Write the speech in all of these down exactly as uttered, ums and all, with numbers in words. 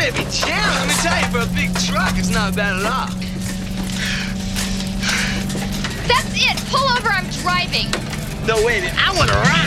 Baby jam, let me tell you, for a big truck, it's not bad at all. That's it. Pull over. I'm driving. No, wait, I want to rock.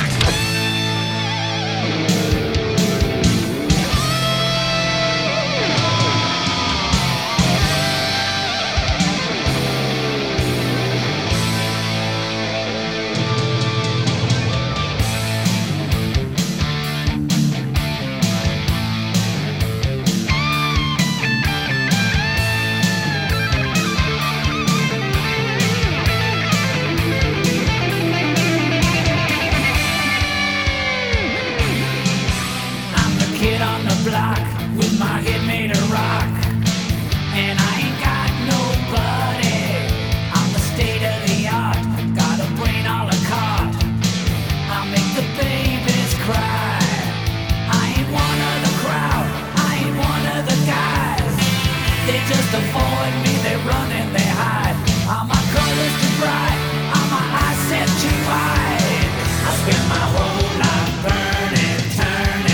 Block with my head made of rock, and I ain't got nobody. I'm the state of the art, got a brain a la carte. I make the babies cry. I ain't one of the crowd, I ain't one of the guys. They just avoid me, they run and they hide. Are my colors too bright? Are my eyes set too wide? I spend my whole life burning, turning.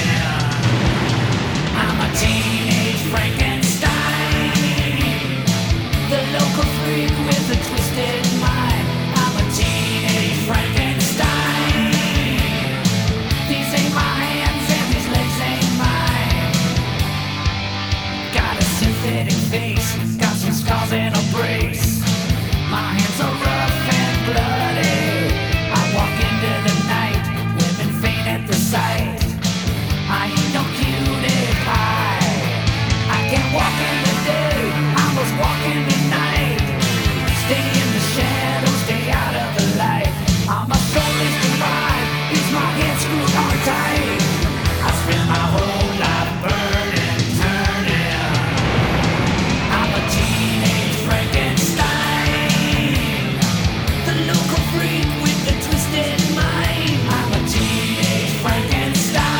Teenage Frankenstein, the local freak with a twisted mind. I'm a teenage Frankenstein. These ain't my hands and these legs ain't mine. Got a synthetic face, got some scars and a brace. My hands are rough and bloody. I walk into the night, women faint at the sight. I ain't no cutie pie. I can't walk in the day, I must walk in the night. Stay in the shadows, stay out of the light. I'm a soul is divine, is my head screwed on tight. I spend my whole life burning, turning. I'm a teenage Frankenstein, the local freak with the twisted mind. I'm a teenage Frankenstein.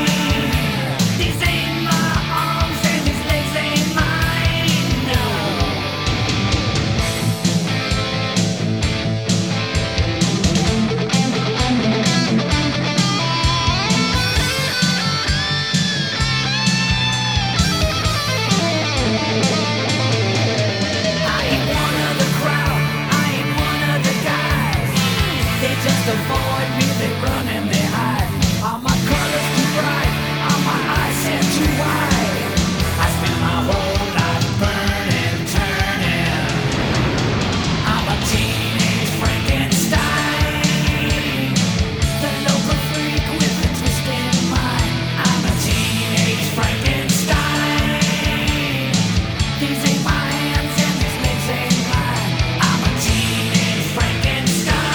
Avoid me, they run and they hide. Are my colors too bright? Are my eyes set too wide? I spend my whole life burning, turning. I'm a teenage Frankenstein, the local freak with a twisted mind. I'm a teenage Frankenstein. These ain't my hands and these legs ain't mine. I'm a teenage Frankenstein.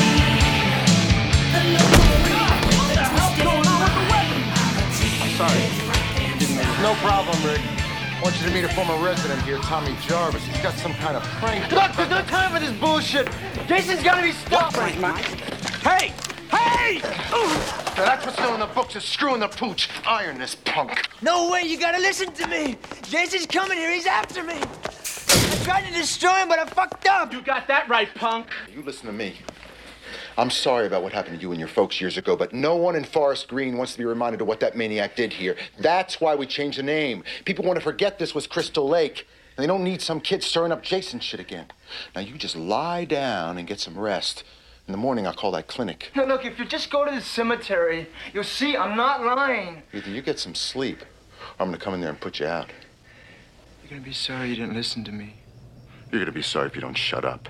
No problem, Rick. I want you to meet a former resident here, Tommy Jarvis. He's got some kind of prank. Look, there's no time for this bullshit. Jason's gotta be stopped. Hey! Hey! Now, that's what's still in the books is screwing the pooch. Iron this punk. No way, you gotta listen to me. Jason's coming here, he's after me. I tried to destroy him, but I fucked up. You got that right, punk. You listen to me. I'm sorry about what happened to you and your folks years ago, but no one in Forest Green wants to be reminded of what that maniac did here. That's why we changed the name. People want to forget this was Crystal Lake, and they don't need some kid stirring up Jason shit again. Now, you just lie down and get some rest. In the morning, I'll call that clinic. No, look, if you just go to the cemetery, you'll see I'm not lying. Either you get some sleep, or I'm going to come in there and put you out. You're going to be sorry you didn't listen to me. You're going to be sorry if you don't shut up.